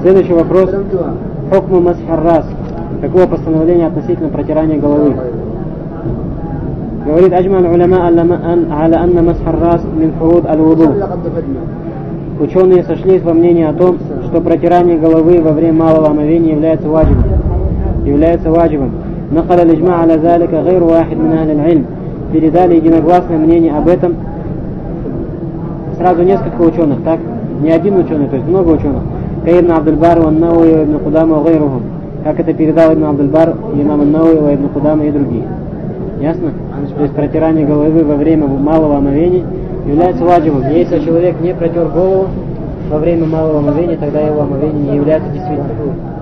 Следующий вопрос. Хукму масхар-рас. Какое постановление относительно протирания головы? Говорит аджман уляма аля анна масхар-рас мин фуруд аль-вуду. Ученые сошлись во мнении о том, что протирание головы во время малого омовения является ваджибом. Накаля лиджма аля залика гайру вахид мин ахли аль-илм. Передали единогласное мнение об этом сразу несколько ученых, так? Не один ученый, то есть много ученых. Ибн Абдуль-Бар, Ан-Науи, Ибн Кудама, Гайрухум. Как это передал Ибн Абдуль-Бар, имам Ан-Науи, Ибн Кудама и другие. Ясно? То есть протирание головы во время малого омовения является ваджибом. Если человек не протер голову во время малого омовения, тогда его омовение не является действительным.